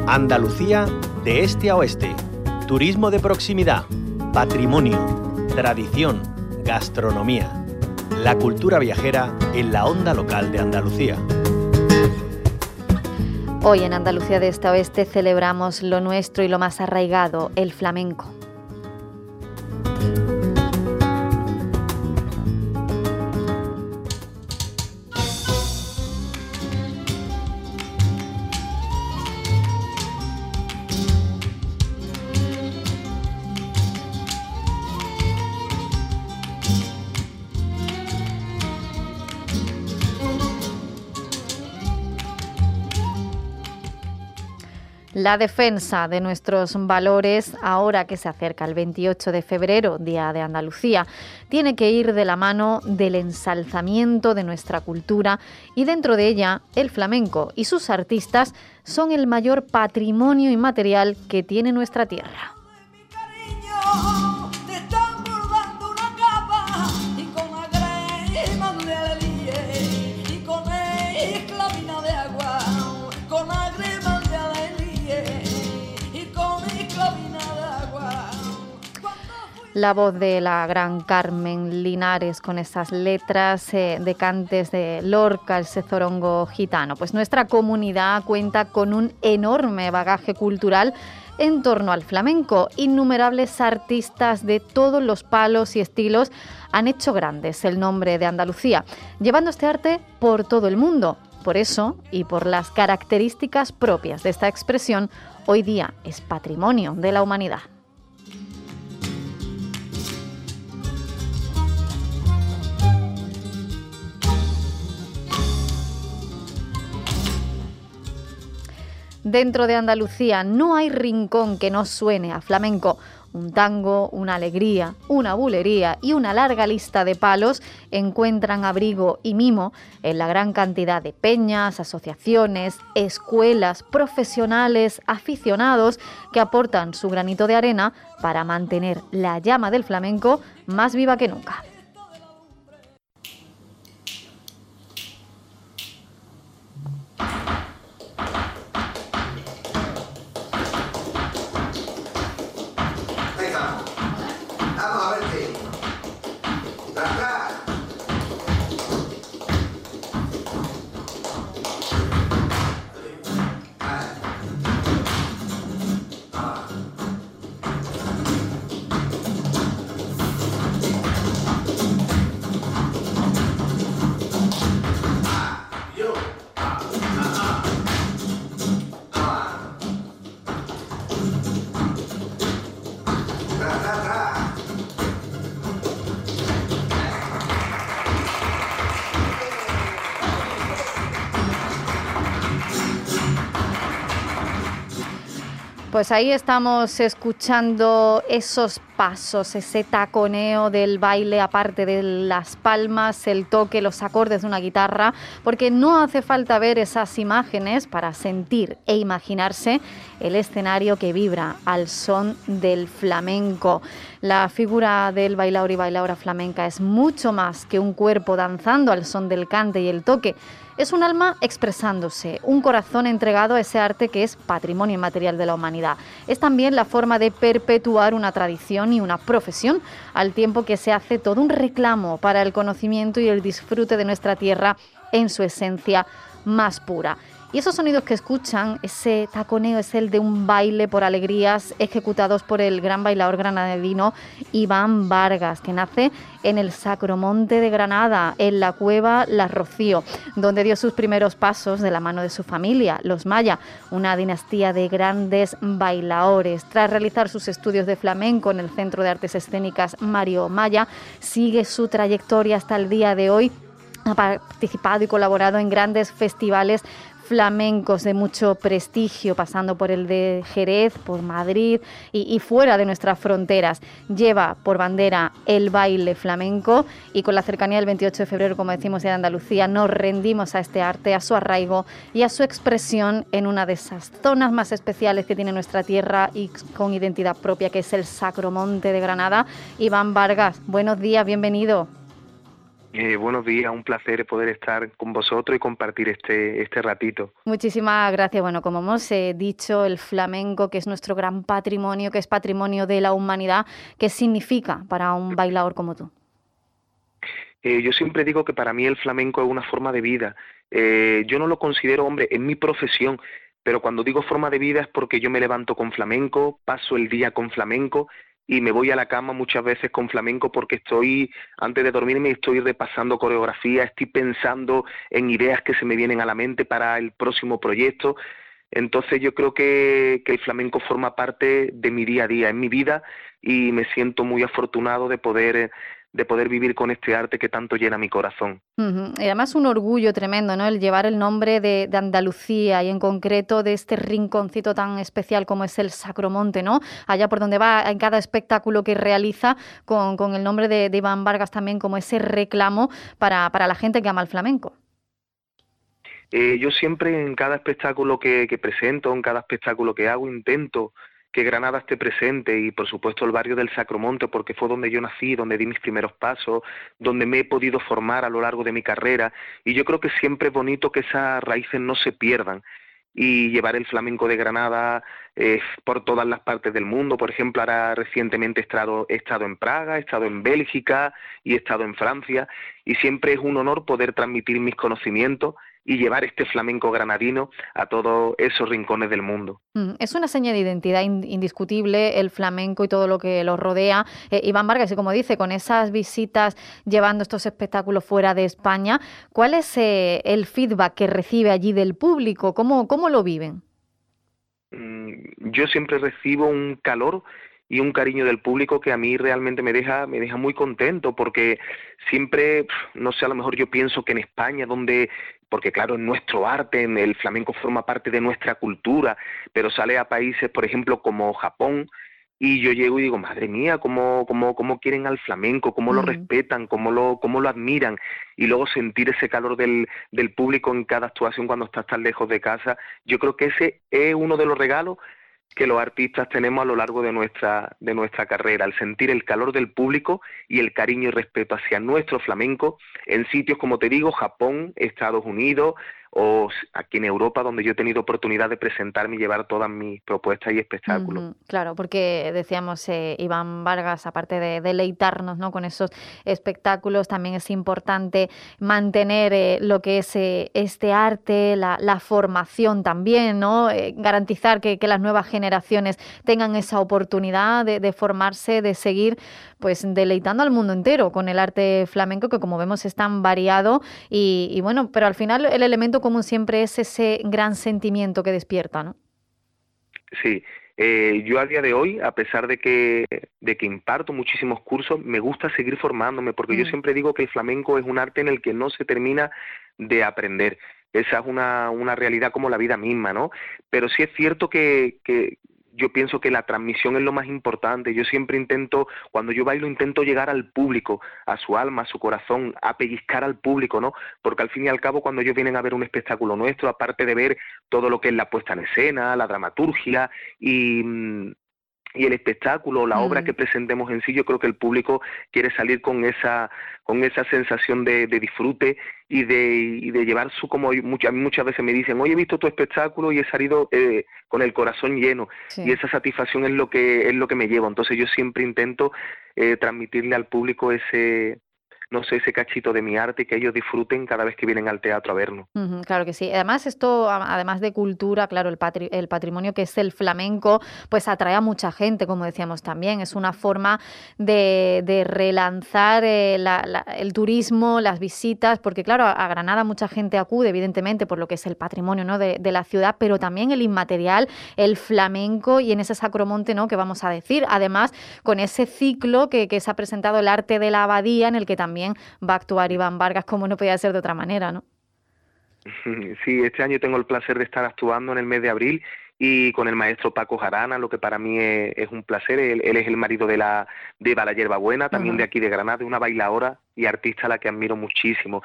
Andalucía de este a oeste. Turismo de proximidad, patrimonio, tradición, gastronomía. La cultura viajera en la onda local de Andalucía. Hoy en Andalucía de este a oeste celebramos lo nuestro y lo más arraigado, el flamenco. La defensa de nuestros valores, ahora que se acerca el 28 de febrero, Día de Andalucía, tiene que ir de la mano del ensalzamiento de nuestra cultura y dentro de ella el flamenco y sus artistas son el mayor patrimonio inmaterial que tiene nuestra tierra. La voz de la gran Carmen Linares con esas letras de cantes de Lorca, el Zorongo gitano. Pues nuestra comunidad cuenta con un enorme bagaje cultural en torno al flamenco. Innumerables artistas de todos los palos y estilos han hecho grandes el nombre de Andalucía, llevando este arte por todo el mundo. Por eso, y por las características propias de esta expresión, hoy día es patrimonio de la humanidad. Dentro de Andalucía no hay rincón que no suene a flamenco. Un tango, una alegría, una bulería y una larga lista de palos encuentran abrigo y mimo en la gran cantidad de peñas, asociaciones, escuelas, profesionales, aficionados que aportan su granito de arena para mantener la llama del flamenco más viva que nunca. Pues ahí estamos escuchando esos pasos, ese taconeo del baile, aparte de las palmas, el toque, los acordes de una guitarra, porque no hace falta ver esas imágenes para sentir e imaginarse el escenario que vibra al son del flamenco. La figura del bailaor y bailaora flamenca es mucho más que un cuerpo danzando al son del cante y el toque. Es un alma expresándose, un corazón entregado a ese arte que es patrimonio inmaterial de la humanidad. Es también la forma de perpetuar una tradición y una profesión, al tiempo que se hace todo un reclamo para el conocimiento y el disfrute de nuestra tierra en su esencia más pura. Y esos sonidos que escuchan, ese taconeo, es el de un baile por alegrías ejecutados por el gran bailador granadino Iván Vargas, que nace en el Sacromonte de Granada, en la cueva La Rocío, donde dio sus primeros pasos de la mano de su familia, los Maya, una dinastía de grandes bailaores. Tras realizar sus estudios de flamenco en el Centro de Artes Escénicas Mario Maya, sigue su trayectoria hasta el día de hoy. Ha participado y colaborado en grandes festivales flamencos de mucho prestigio, pasando por el de Jerez, por Madrid y fuera de nuestras fronteras. Lleva por bandera el baile flamenco y con la cercanía del 28 de febrero, como decimos, de Andalucía, nos rendimos a este arte, a su arraigo y a su expresión en una de esas zonas más especiales que tiene nuestra tierra y con identidad propia, que es el Sacromonte de Granada. Iván Vargas, buenos días, bienvenido. Buenos días, un placer poder estar con vosotros y compartir este ratito. Muchísimas gracias. Bueno, como hemos dicho, el flamenco, que es nuestro gran patrimonio, que es patrimonio de la humanidad, ¿qué significa para un bailador como tú? Yo siempre digo que para mí el flamenco es una forma de vida. Yo no lo considero, hombre, es mi profesión, pero cuando digo forma de vida es porque yo me levanto con flamenco, paso el día con flamenco y me voy a la cama muchas veces con flamenco porque antes de dormirme, estoy repasando coreografía, estoy pensando en ideas que se me vienen a la mente para el próximo proyecto. Entonces yo creo que el flamenco forma parte de mi día a día, en mi vida, y me siento muy afortunado de poder vivir con este arte que tanto llena mi corazón. Ujú. Y además un orgullo tremendo, ¿no? El llevar el nombre de Andalucía y en concreto de este rinconcito tan especial como es el Sacromonte, ¿no? Allá por donde va en cada espectáculo que realiza con el nombre de Iván Vargas también como ese reclamo para la gente que ama el flamenco. Yo siempre en cada espectáculo que presento, en cada espectáculo que hago, intento que Granada esté presente y por supuesto el barrio del Sacromonte porque fue donde yo nací, donde di mis primeros pasos, donde me he podido formar a lo largo de mi carrera y yo creo que siempre es bonito que esas raíces no se pierdan y llevar el flamenco de Granada por todas las partes del mundo. Por ejemplo, ahora recientemente he estado en Praga, he estado en Bélgica y he estado en Francia y siempre es un honor poder transmitir mis conocimientos y llevar este flamenco granadino a todos esos rincones del mundo. Es una seña de identidad indiscutible el flamenco y todo lo que lo rodea. Iván Vargas, y como dice, con esas visitas llevando estos espectáculos fuera de España, ¿cuál es el feedback que recibe allí del público? ¿Cómo lo viven? Yo siempre recibo un calor y un cariño del público que a mí realmente me deja muy contento porque siempre, no sé, a lo mejor yo pienso que en España, porque claro, en nuestro arte, en el flamenco forma parte de nuestra cultura, pero sale a países, por ejemplo, como Japón, y yo llego y digo, madre mía, cómo quieren al flamenco, cómo lo Mm. respetan, cómo lo admiran, y luego sentir ese calor del público en cada actuación cuando estás tan lejos de casa, yo creo que ese es uno de los regalos que los artistas tenemos a lo largo de nuestra carrera, al sentir el calor del público y el cariño y respeto hacia nuestro flamenco en sitios como te digo, Japón, Estados Unidos o aquí en Europa, donde yo he tenido oportunidad de presentarme y llevar todas mis propuestas y espectáculos. Ujú, claro, porque decíamos, Iván Vargas, aparte de deleitarnos, ¿no?, con esos espectáculos, también es importante mantener lo que es este arte, la formación también, ¿no? Garantizar que las nuevas generaciones tengan esa oportunidad de formarse, de seguir pues deleitando al mundo entero con el arte flamenco, que como vemos es tan variado y bueno, pero al final el elemento común siempre es ese gran sentimiento que despierta, ¿no? Sí, yo a día de hoy, a pesar de que imparto muchísimos cursos, me gusta seguir formándome, porque yo Mm. siempre digo que el flamenco es un arte en el que no se termina de aprender. Esa es una realidad como la vida misma, ¿no? Pero sí es cierto que yo pienso que la transmisión es lo más importante. Yo siempre cuando yo bailo, intento llegar al público, a su alma, a su corazón, a pellizcar al público, ¿no? Porque al fin y al cabo, cuando ellos vienen a ver un espectáculo nuestro, aparte de ver todo lo que es la puesta en escena, la dramaturgia y el espectáculo, la obra que Mm. presentemos en sí, yo creo que el público quiere salir con esa sensación de disfrute y de llevar como a mí muchas veces me dicen, oye, he visto tu espectáculo y he salido con el corazón lleno, y Sí. esa satisfacción es lo que me llevo. Entonces yo siempre intento transmitirle al público no sé, ese cachito de mi arte y que ellos disfruten cada vez que vienen al teatro a vernos. Ujú, claro que sí. Además, esto, además de cultura, claro, el patrimonio que es el flamenco, pues atrae a mucha gente, como decíamos también. Es una forma de relanzar el turismo, las visitas, porque claro, a Granada mucha gente acude, evidentemente, por lo que es el patrimonio, ¿no?, de la ciudad, pero también el inmaterial, el flamenco y en ese Sacromonte, ¿no?, que vamos a decir. Además, con ese ciclo que se ha presentado el arte de la abadía, en el que también va a actuar Iván Vargas, como no podía ser de otra manera, ¿no? Sí, este año tengo el placer de estar actuando en el mes de abril y con el maestro Paco Jarana, lo que para mí es un placer. Él es el marido de Eva la Hierbabuena, también de Ajá. aquí de Granada, una bailaora y artista a la que admiro muchísimo.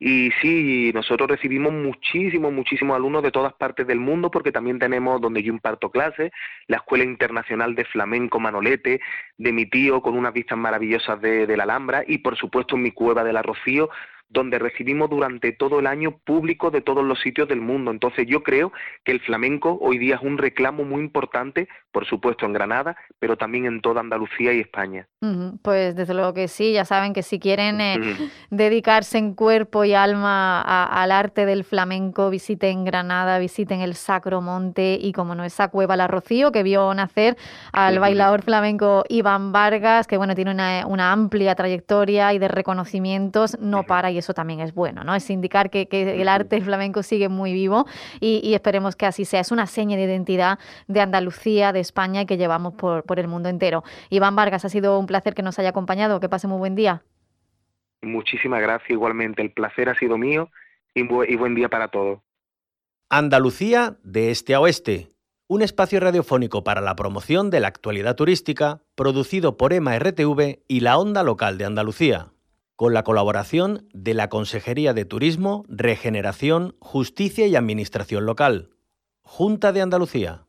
Y sí, nosotros recibimos muchísimos alumnos de todas partes del mundo, porque también tenemos, donde yo imparto clases, la Escuela Internacional de Flamenco Manolete, de mi tío, con unas vistas maravillosas de la Alhambra, y por supuesto en mi cueva de la Rocío, donde recibimos durante todo el año público de todos los sitios del mundo. Entonces yo creo que el flamenco hoy día es un reclamo muy importante, por supuesto en Granada, pero también en toda Andalucía y España. Pues desde luego que sí, ya saben que si quieren Ujú. dedicarse en cuerpo y alma al arte del flamenco, visiten Granada, visiten el Sacro Monte y, como no, esa cueva La Rocío, que vio nacer al bailador flamenco Iván Vargas, que bueno, tiene una amplia trayectoria y de reconocimientos, no para, y eso también es bueno, ¿no? Es indicar que el arte flamenco sigue muy vivo y esperemos que así sea. Es una seña de identidad de Andalucía, de España, y que llevamos por el mundo entero. Iván Vargas, ha sido un placer que nos haya acompañado. Que pase muy buen día. Muchísimas gracias, igualmente. El placer ha sido mío y buen día para todos. Andalucía de este a oeste, un espacio radiofónico para la promoción de la actualidad turística, producido por EMA RTV y la Onda Local de Andalucía, con la colaboración de la Consejería de Turismo, Regeneración, Justicia y Administración Local, Junta de Andalucía.